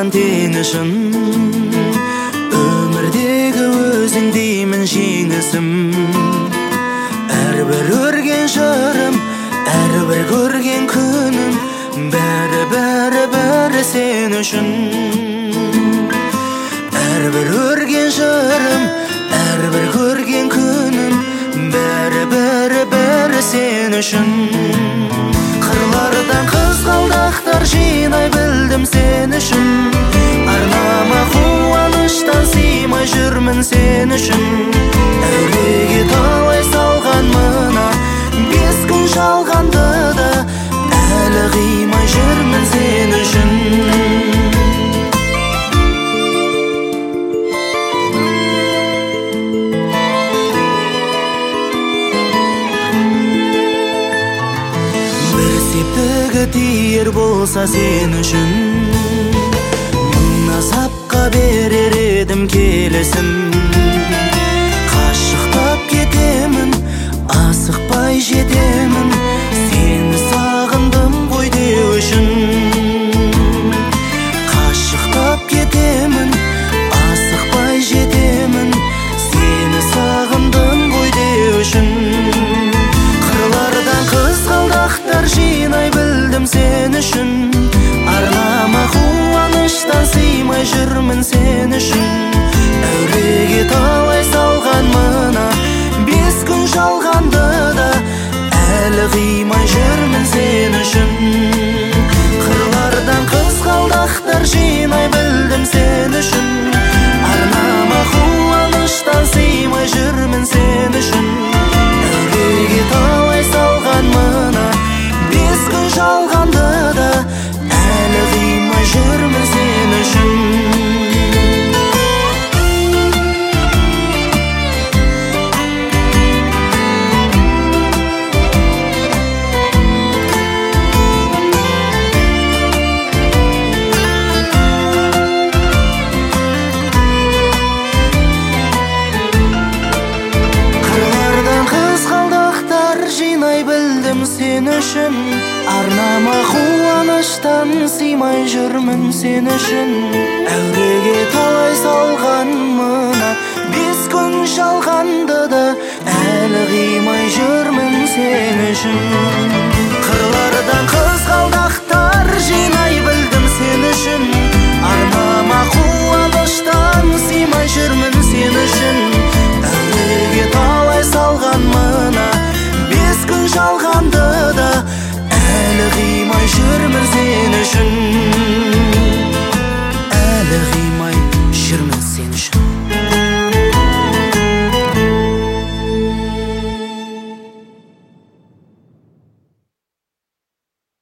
салған теңішін, өмірдегі өзің деймін жеңісім. Әрбір өрген жырым, әрбір көрген күнім, бәрі сен үшін. Әрбір өрген жырым, әрбір көрген күнім, бәрі сен үшін. Қырлардан қызғалдақтар жинай білдім сен үшін. Арнама қуаныштан сыймай жүрмін сен үшін. Әуреге талай салған мына 5 күн жалғанды да, әлі қимай жүрмін сен үшін. Септігі тиер болса сен үшін, мың азапқа берер едім келісім. Қашықтап кетемін, асықпай жетемін, сені сағындым ғой деу үшін. Қашықтап кетемін, асықпай жетемін, сені сағындым ғой деу үшін. Қырлардан қызғалдақтар жинай білдім сен үшін. Арнама қуаныштан сыймай жүрмін сен үшін. Әуреге талай салған мына 5 күн жалғанды да, әлі қимай жүрмін сен үшін. Қырлардан қызғалдақтар жинай білдім сен үшін. Арнама қуаныштан сыймай жүрмін сен үшін. Әуреге талай салған мына 5 күн жалғанды да, әлі қимай жүрмін сен үшін. Сен үшін, арнама қуаныштан сыймай жүрмін сен үшін. Әуреге талай салған мына 5 күн жалғанды да, әлі қимай жүрмін сен үшін.